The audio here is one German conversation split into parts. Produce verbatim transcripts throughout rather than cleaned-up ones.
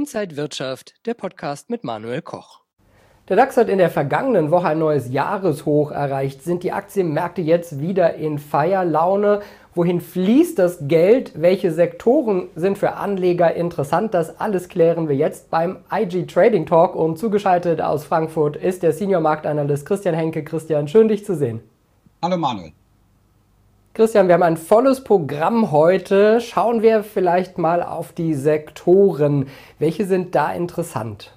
Inside Wirtschaft, der Podcast mit Manuel Koch. Der DAX hat in der vergangenen Woche ein neues Jahreshoch erreicht. Sind die Aktienmärkte jetzt wieder in Feierlaune? Wohin fließt das Geld? Welche Sektoren sind für Anleger interessant? Das alles klären wir jetzt beim I G Trading Talk. Und zugeschaltet aus Frankfurt ist der Senior Marktanalyst Christian Henke. Christian, schön dich zu sehen. Hallo Manuel. Christian, wir haben ein volles Programm heute. Schauen wir vielleicht mal auf die Sektoren. Welche sind da interessant?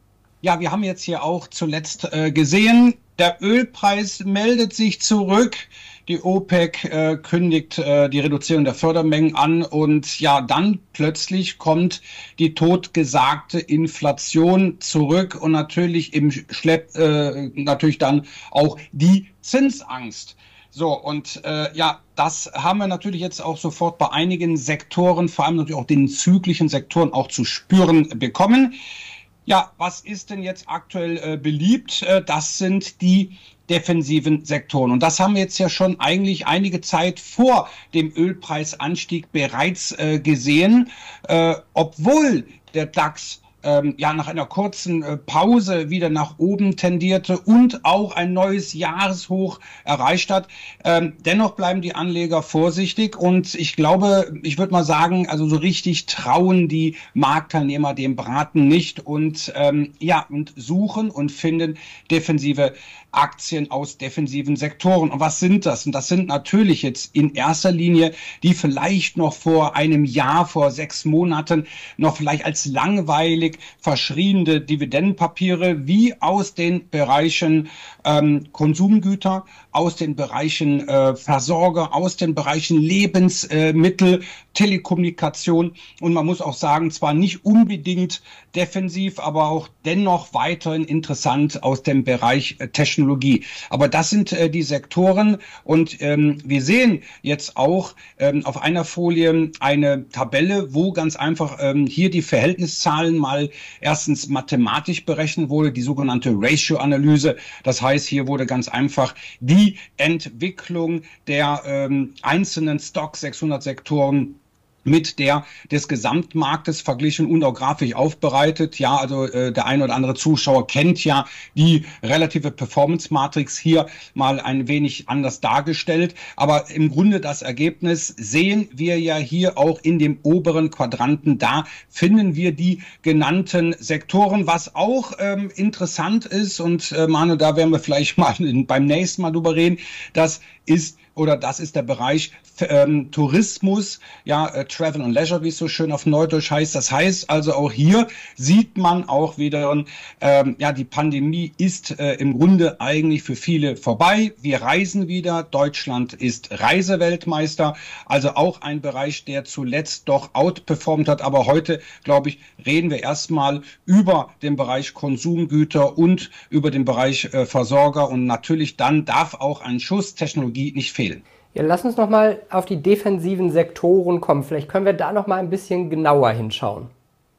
Ja, wir haben jetzt hier auch zuletzt äh, gesehen, der Ölpreis meldet sich zurück. Die OPEC äh, kündigt äh, die Reduzierung der Fördermengen an und ja, dann plötzlich kommt die totgesagte Inflation zurück und natürlich im Schlepp äh, natürlich dann auch die Zinsangst. So, und äh, ja, das haben wir natürlich jetzt auch sofort bei einigen Sektoren, vor allem natürlich auch den zyklischen Sektoren, auch zu spüren bekommen. Ja, was ist denn jetzt aktuell äh, beliebt? Äh, das sind die defensiven Sektoren. Und das haben wir jetzt ja schon eigentlich einige Zeit vor dem Ölpreisanstieg bereits äh, gesehen, äh, obwohl der DAX Ähm, ja nach einer kurzen äh, Pause wieder nach oben tendierte und auch ein neues Jahreshoch erreicht hat. Ähm, dennoch bleiben die Anleger vorsichtig und ich glaube, ich würde mal sagen, also so richtig trauen die Marktteilnehmer dem Braten nicht und ähm, ja und suchen und finden defensive Aktien aus defensiven Sektoren. Und was sind das? Und das sind natürlich jetzt in erster Linie, die vielleicht noch vor einem Jahr, vor sechs Monaten noch vielleicht als langweilig verschriene Dividendenpapiere wie aus den Bereichen ähm, Konsumgüter, aus den Bereichen äh, Versorger, aus den Bereichen Lebensmittel, Telekommunikation und man muss auch sagen, zwar nicht unbedingt defensiv, aber auch dennoch weiterhin interessant aus dem Bereich äh, Technologie. Aber das sind äh, die Sektoren und ähm, wir sehen jetzt auch ähm, auf einer Folie eine Tabelle, wo ganz einfach ähm, hier die Verhältniszahlen mal erstens mathematisch berechnet wurde, die sogenannte Ratio-Analyse. Das heißt, hier wurde ganz einfach die Entwicklung der ähm, einzelnen Stock sechshundert Sektoren mit der des Gesamtmarktes verglichen und auch grafisch aufbereitet. Ja, also äh, der ein oder andere Zuschauer kennt ja die relative Performance-Matrix hier mal ein wenig anders dargestellt. Aber im Grunde das Ergebnis sehen wir ja hier auch in dem oberen Quadranten. Da finden wir die genannten Sektoren. Was auch ähm, interessant ist, und äh, Manu, da werden wir vielleicht mal in, beim nächsten Mal drüber reden, das ist oder das ist der Bereich ähm, Tourismus, ja, äh, Travel and Leisure, wie es so schön auf Neudeutsch heißt. Das heißt also auch hier sieht man auch wieder, ähm, ja, die Pandemie ist äh, im Grunde eigentlich für viele vorbei. Wir reisen wieder. Deutschland ist Reiseweltmeister. Also auch ein Bereich, der zuletzt doch outperformt hat. Aber heute, glaube ich, reden wir erstmal über den Bereich Konsumgüter und über den Bereich äh, Versorger. Und natürlich dann darf auch ein Schuss Technologie nicht fehlen. Ja, lass uns noch mal auf die defensiven Sektoren kommen. Vielleicht können wir da noch mal ein bisschen genauer hinschauen.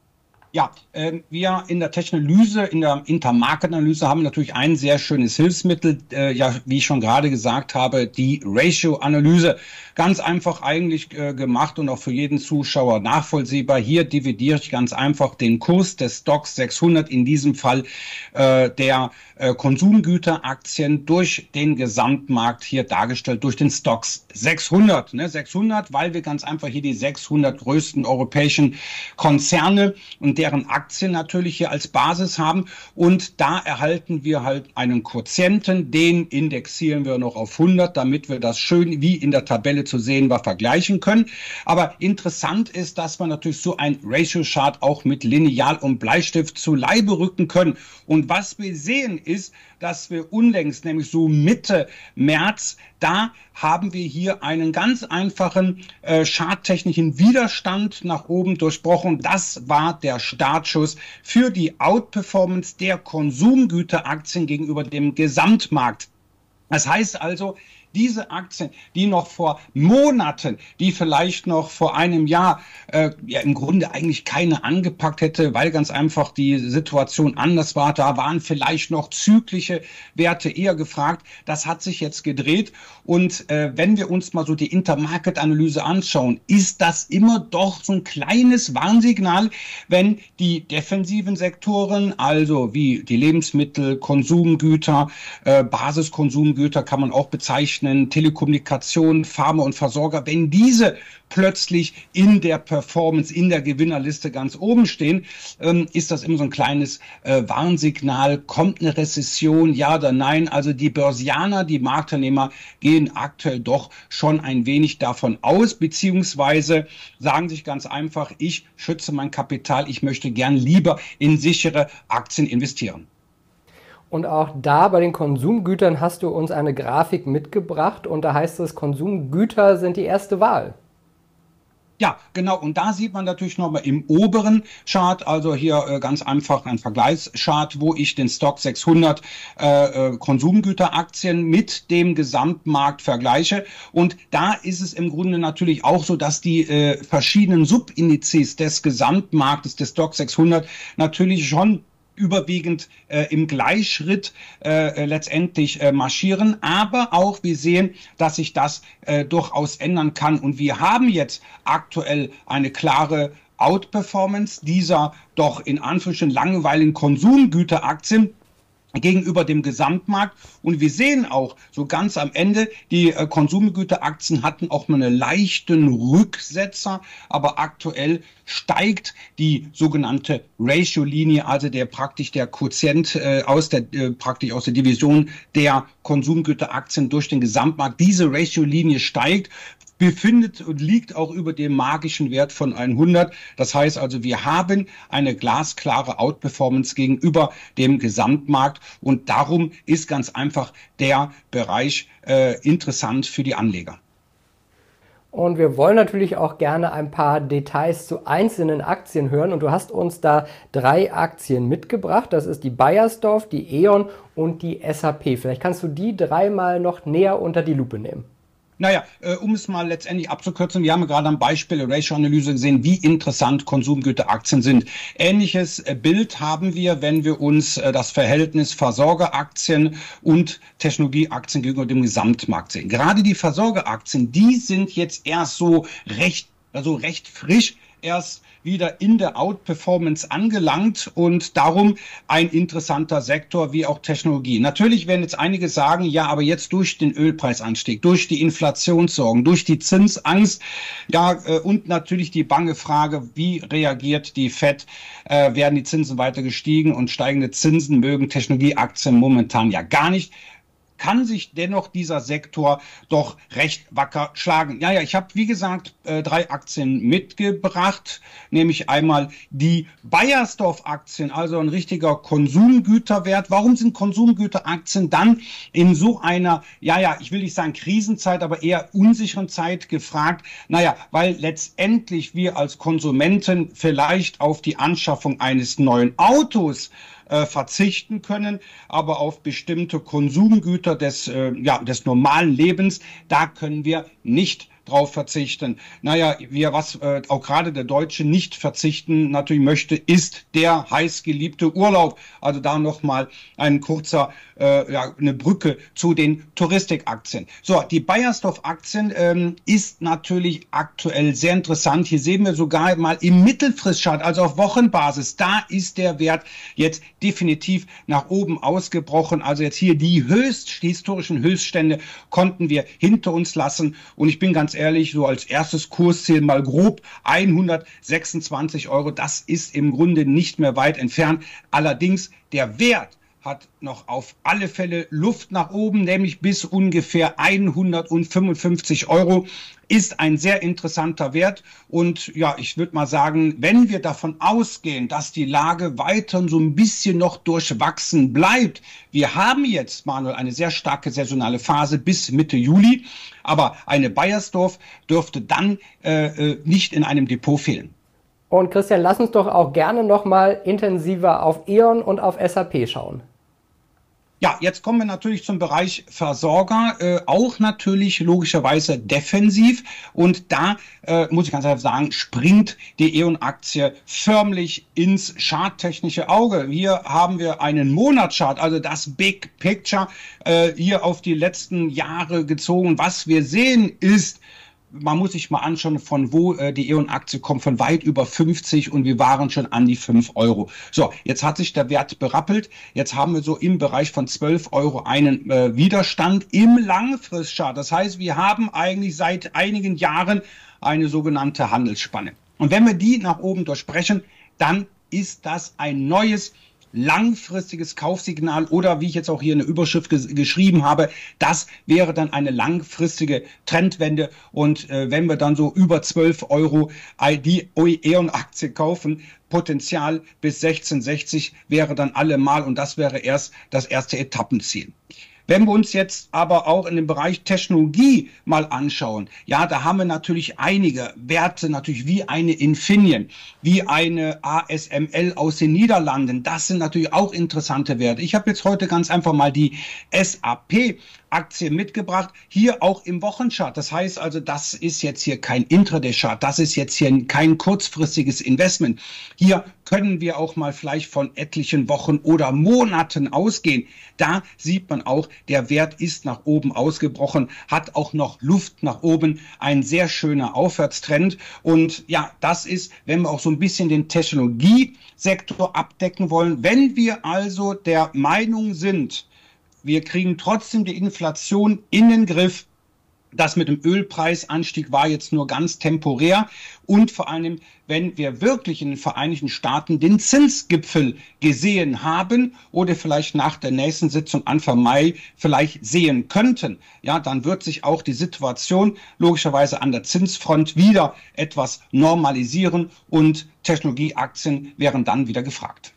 Ja, äh, wir in der Technalyse, in der Intermarket-Analyse haben natürlich ein sehr schönes Hilfsmittel, äh, ja, wie ich schon gerade gesagt habe, die Ratio-Analyse. Ganz einfach eigentlich äh, gemacht und auch für jeden Zuschauer nachvollziehbar. Hier dividiere ich ganz einfach den Kurs des Stocks sechshundert, in diesem Fall äh, der äh, Konsumgüteraktien, durch den Gesamtmarkt hier dargestellt, durch den Stocks sechshundert. Ne? sechshundert, weil wir ganz einfach hier die sechshundert größten europäischen Konzerne und deren Aktien natürlich hier als Basis haben. Und da erhalten wir halt einen Quotienten, den indexieren wir noch auf hundert, damit wir das schön wie in der Tabelle zu sehen war, vergleichen können. Aber interessant ist, dass wir natürlich so ein Ratio-Chart auch mit Lineal und Bleistift zu Leibe rücken können. Und was wir sehen ist, dass wir unlängst, nämlich so Mitte März, da haben wir hier einen ganz einfachen äh, charttechnischen Widerstand nach oben durchbrochen. Das war der Startschuss für die Outperformance der Konsumgüteraktien gegenüber dem Gesamtmarkt. Das heißt also, diese Aktien, die noch vor Monaten, die vielleicht noch vor einem Jahr äh, ja im Grunde eigentlich keine angepackt hätte, weil ganz einfach die Situation anders war, da waren vielleicht noch zyklische Werte eher gefragt. Das hat sich jetzt gedreht und äh, wenn wir uns mal so die Intermarket-Analyse anschauen, ist das immer doch so ein kleines Warnsignal, wenn die defensiven Sektoren, also wie die Lebensmittel, Konsumgüter, äh, Basiskonsumgüter kann man auch bezeichnen, Telekommunikation, Pharma und Versorger, wenn diese plötzlich in der Performance, in der Gewinnerliste ganz oben stehen, ähm, ist das immer so ein kleines äh, Warnsignal. Kommt eine Rezession, ja oder nein? Also die Börsianer, die Marktteilnehmer gehen aktuell doch schon ein wenig davon aus, beziehungsweise sagen sich ganz einfach, ich schütze mein Kapital, ich möchte gern lieber in sichere Aktien investieren. Und auch da bei den Konsumgütern hast du uns eine Grafik mitgebracht und da heißt es, Konsumgüter sind die erste Wahl. Ja, genau. Und da sieht man natürlich nochmal im oberen Chart, also hier äh, ganz einfach ein Vergleichschart, wo ich den Stock sechshundert äh, äh, Konsumgüteraktien mit dem Gesamtmarkt vergleiche. Und da ist es im Grunde natürlich auch so, dass die äh, verschiedenen Subindizes des Gesamtmarktes, des Stock sechshundert, natürlich schon überwiegend äh, im Gleichschritt äh, letztendlich äh, marschieren. Aber auch wir sehen, dass sich das äh, durchaus ändern kann. Und wir haben jetzt aktuell eine klare Outperformance dieser doch in Anführungsstrichen langweiligen Konsumgüteraktien gegenüber dem Gesamtmarkt. Und wir sehen auch so ganz am Ende, die äh, Konsumgüteraktien hatten auch mal einen leichten Rücksetzer, aber aktuell steigt die sogenannte Ratio-Linie, also der praktisch der Quotient äh, aus der äh, praktisch aus der Division der Konsumgüteraktien durch den Gesamtmarkt. Diese Ratio-Linie steigt, befindet und liegt auch über dem magischen Wert von hundert. Das heißt also, wir haben eine glasklare Outperformance gegenüber dem Gesamtmarkt und darum ist ganz einfach der Bereich äh, interessant für die Anleger. Und wir wollen natürlich auch gerne ein paar Details zu einzelnen Aktien hören. Und du hast uns da drei Aktien mitgebracht. Das ist die Beiersdorf, die E.ON und die S A P. Vielleicht kannst du die dreimal noch näher unter die Lupe nehmen. Naja, äh, um es mal letztendlich abzukürzen, wir haben gerade am Beispiel der Ratio-Analyse gesehen, wie interessant Konsumgüteraktien sind. Ähnliches äh, Bild haben wir, wenn wir uns äh, das Verhältnis Versorgeraktien und Technologieaktien gegenüber dem Gesamtmarkt sehen. Gerade die Versorgeraktien, die sind jetzt erst so recht, also recht frisch erst wieder in der Outperformance angelangt und darum ein interessanter Sektor wie auch Technologie. Natürlich werden jetzt einige sagen, ja, aber jetzt durch den Ölpreisanstieg, durch die Inflationssorgen, durch die Zinsangst, ja, und natürlich die bange Frage, wie reagiert die Fed, äh, werden die Zinsen weiter gestiegen und steigende Zinsen mögen Technologieaktien momentan ja gar nicht. Kann sich dennoch dieser Sektor doch recht wacker schlagen. Ja, ja, ich habe, wie gesagt, äh, drei Aktien mitgebracht, nämlich einmal die Beiersdorf-Aktien, also ein richtiger Konsumgüterwert. Warum sind Konsumgüteraktien dann in so einer, ja, ja, ich will nicht sagen Krisenzeit, aber eher unsicheren Zeit gefragt? Naja, weil letztendlich wir als Konsumenten vielleicht auf die Anschaffung eines neuen Autos Äh, verzichten können, aber auf bestimmte Konsumgüter des, äh, ja, des normalen Lebens, da können wir nicht drauf verzichten. Naja, wir, was äh, auch gerade der Deutsche nicht verzichten natürlich möchte, ist der heißgeliebte Urlaub. Also da nochmal ein kurzer, äh, ja, eine Brücke zu den Touristikaktien. So, die Beiersdorf-Aktien ähm, ist natürlich aktuell sehr interessant. Hier sehen wir sogar mal im Mittelfristchart, also auf Wochenbasis, da ist der Wert jetzt definitiv nach oben ausgebrochen. Also jetzt hier die Höchst, die historischen Höchststände konnten wir hinter uns lassen. Und ich bin ganz ehrlich, so als erstes Kursziel mal grob hundertsechsundzwanzig Euro. Das ist im Grunde nicht mehr weit entfernt. Allerdings der Wert hat noch auf alle Fälle Luft nach oben, nämlich bis ungefähr hundertfünfundfünfzig Euro. Ist ein sehr interessanter Wert und ja, ich würde mal sagen, wenn wir davon ausgehen, dass die Lage weiter so ein bisschen noch durchwachsen bleibt, wir haben jetzt, Manuel, eine sehr starke saisonale Phase bis Mitte Juli, aber eine Beiersdorf dürfte dann äh, nicht in einem Depot fehlen. Und Christian, lass uns doch auch gerne noch mal intensiver auf E.ON und auf S A P schauen. Ja, jetzt kommen wir natürlich zum Bereich Versorger, äh, auch natürlich logischerweise defensiv. Und da äh, muss ich ganz einfach sagen, springt die E.ON-Aktie förmlich ins charttechnische Auge. Hier haben wir einen Monatschart, also das Big Picture, äh, hier auf die letzten Jahre gezogen. Was wir sehen ist, man muss sich mal anschauen, von wo äh, die E.ON-Aktie kommt, von weit über fünfzig, und wir waren schon an die fünf Euro. So, jetzt hat sich der Wert berappelt. Jetzt haben wir so im Bereich von zwölf Euro einen äh, Widerstand im Langfristchart. Das heißt, wir haben eigentlich seit einigen Jahren eine sogenannte Handelsspanne. Und wenn wir die nach oben durchbrechen, dann ist das ein neues langfristiges Kaufsignal, oder wie ich jetzt auch hier in der Überschrift ges geschrieben habe, das wäre dann eine langfristige Trendwende. Und äh, wenn wir dann so über zwölf Euro die E.ON-Aktie kaufen, Potenzial bis sechzehn sechzig wäre dann allemal, und das wäre erst das erste Etappenziel. Wenn wir uns jetzt aber auch in dem Bereich Technologie mal anschauen, ja, da haben wir natürlich einige Werte, natürlich wie eine Infineon, wie eine A S M L aus den Niederlanden. Das sind natürlich auch interessante Werte. Ich habe jetzt heute ganz einfach mal die S A P-Aktie mitgebracht, hier auch im Wochenchart. Das heißt also, das ist jetzt hier kein Intraday-Chart, das ist jetzt hier kein kurzfristiges Investment. Hier können wir auch mal vielleicht von etlichen Wochen oder Monaten ausgehen. Da sieht man auch, der Wert ist nach oben ausgebrochen, hat auch noch Luft nach oben, ein sehr schöner Aufwärtstrend. Und ja, das ist, wenn wir auch so ein bisschen den Technologiesektor abdecken wollen. Wenn wir also der Meinung sind, wir kriegen trotzdem die Inflation in den Griff, das mit dem Ölpreisanstieg war jetzt nur ganz temporär, und vor allem, wenn wir wirklich in den Vereinigten Staaten den Zinsgipfel gesehen haben oder vielleicht nach der nächsten Sitzung Anfang Mai vielleicht sehen könnten, ja, dann wird sich auch die Situation logischerweise an der Zinsfront wieder etwas normalisieren, und Technologieaktien wären dann wieder gefragt.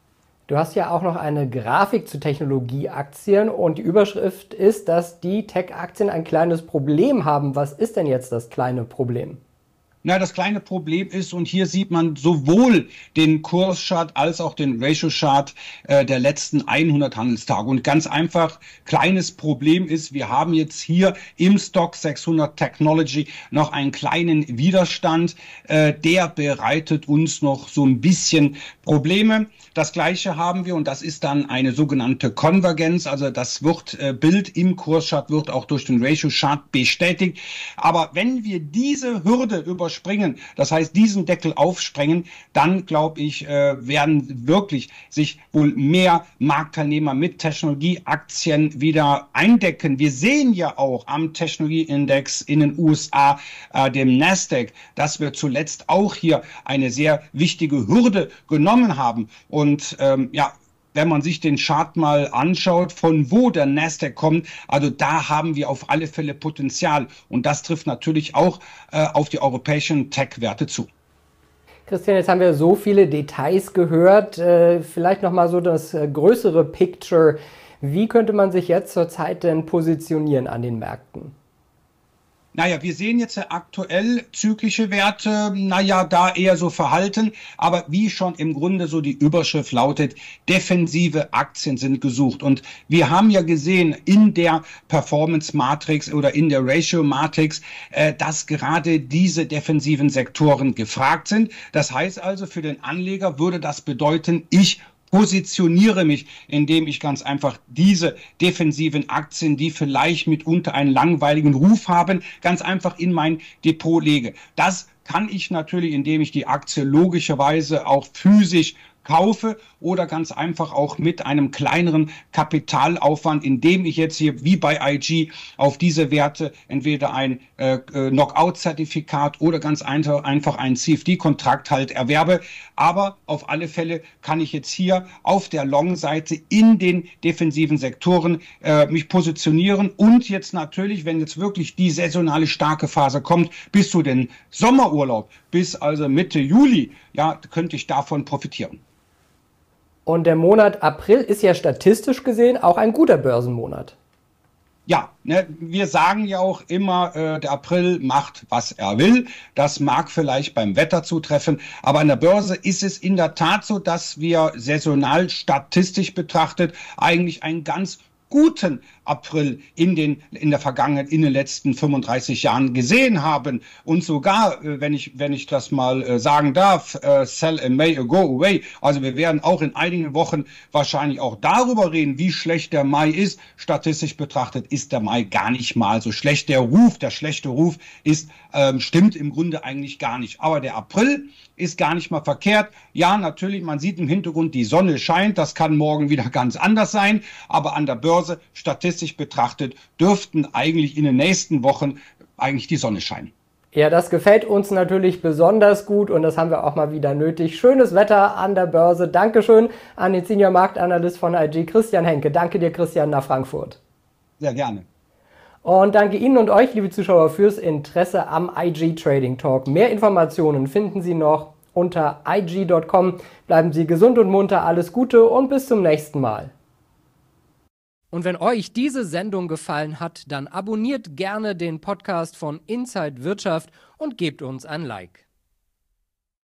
Du hast ja auch noch eine Grafik zu Technologieaktien, und die Überschrift ist, dass die Tech-Aktien ein kleines Problem haben. Was ist denn jetzt das kleine Problem? Na, das kleine Problem ist, und hier sieht man sowohl den Kurschart als auch den Ratio-Chart äh, der letzten hundert Handelstage. Und ganz einfach, kleines Problem ist, wir haben jetzt hier im Stock sechshundert Technology noch einen kleinen Widerstand. Äh, der bereitet uns noch so ein bisschen Probleme. Das Gleiche haben wir, und das ist dann eine sogenannte Konvergenz. Also das wird, äh, Bild im Kurschart wird auch durch den Ratio-Chart bestätigt. Aber wenn wir diese Hürde überspringen, das heißt diesen Deckel aufsprengen, dann glaube ich, äh, werden wirklich sich wohl mehr Marktteilnehmer mit Technologieaktien wieder eindecken. Wir sehen ja auch am Technologieindex in den U S A, äh, dem Nasdaq, dass wir zuletzt auch hier eine sehr wichtige Hürde genommen haben. Und ähm, ja, wenn man sich den Chart mal anschaut, von wo der Nasdaq kommt, also da haben wir auf alle Fälle Potenzial. Und das trifft natürlich auch äh, auf die europäischen Tech-Werte zu. Christian, jetzt haben wir so viele Details gehört. Äh, vielleicht nochmal so das äh, größere Picture. Wie könnte man sich jetzt zurzeit denn positionieren an den Märkten? Naja, wir sehen jetzt ja aktuell zyklische Werte, naja, da eher so verhalten, aber wie schon im Grunde so die Überschrift lautet, defensive Aktien sind gesucht. Und wir haben ja gesehen in der Performance Matrix oder in der Ratio Matrix, äh, dass gerade diese defensiven Sektoren gefragt sind. Das heißt also, für den Anleger würde das bedeuten, ich positioniere mich, indem ich ganz einfach diese defensiven Aktien, die vielleicht mitunter einen langweiligen Ruf haben, ganz einfach in mein Depot lege. Das kann ich natürlich, indem ich die Aktie logischerweise auch physisch kaufe oder ganz einfach auch mit einem kleineren Kapitalaufwand, indem ich jetzt hier wie bei I G auf diese Werte entweder ein äh, Knockout-Zertifikat oder ganz einfach, einfach ein C F D-Kontrakt halt erwerbe. Aber auf alle Fälle kann ich jetzt hier auf der Long-Seite in den defensiven Sektoren äh, mich positionieren und jetzt natürlich, wenn jetzt wirklich die saisonale starke Phase kommt, bis zu den Sommerurlaub, bis also Mitte Juli, ja, könnte ich davon profitieren. Und der Monat April ist ja statistisch gesehen auch ein guter Börsenmonat. Ja, ne, wir sagen ja auch immer, äh, der April macht, was er will. Das mag vielleicht beim Wetter zutreffen, aber an der Börse ist es in der Tat so, dass wir saisonal statistisch betrachtet eigentlich einen ganz guten April in den in der Vergangenheit, in den letzten fünfunddreißig Jahren gesehen haben. Und sogar, äh, wenn ich wenn ich das mal äh, sagen darf, äh, sell in May, go away. Also wir werden auch in einigen Wochen wahrscheinlich auch darüber reden, wie schlecht der Mai ist. Statistisch betrachtet ist der Mai gar nicht mal so schlecht. Der Ruf, der schlechte Ruf ist ähm, stimmt im Grunde eigentlich gar nicht. Aber der April ist gar nicht mal verkehrt. Ja, natürlich, man sieht im Hintergrund, die Sonne scheint. Das kann morgen wieder ganz anders sein. Aber an der Börse, statistisch betrachtet, dürften eigentlich in den nächsten Wochen eigentlich die Sonne scheinen. Ja, das gefällt uns natürlich besonders gut und das haben wir auch mal wieder nötig. Schönes Wetter an der Börse. Dankeschön an den Senior Marktanalyst von I G, Christian Henke. Danke dir, Christian, nach Frankfurt. Sehr gerne. Und danke Ihnen und euch, liebe Zuschauer, fürs Interesse am I G Trading Talk. Mehr Informationen finden Sie noch unter i g punkt com. Bleiben Sie gesund und munter, alles Gute und bis zum nächsten Mal. Und wenn euch diese Sendung gefallen hat, dann abonniert gerne den Podcast von Inside Wirtschaft und gebt uns ein Like.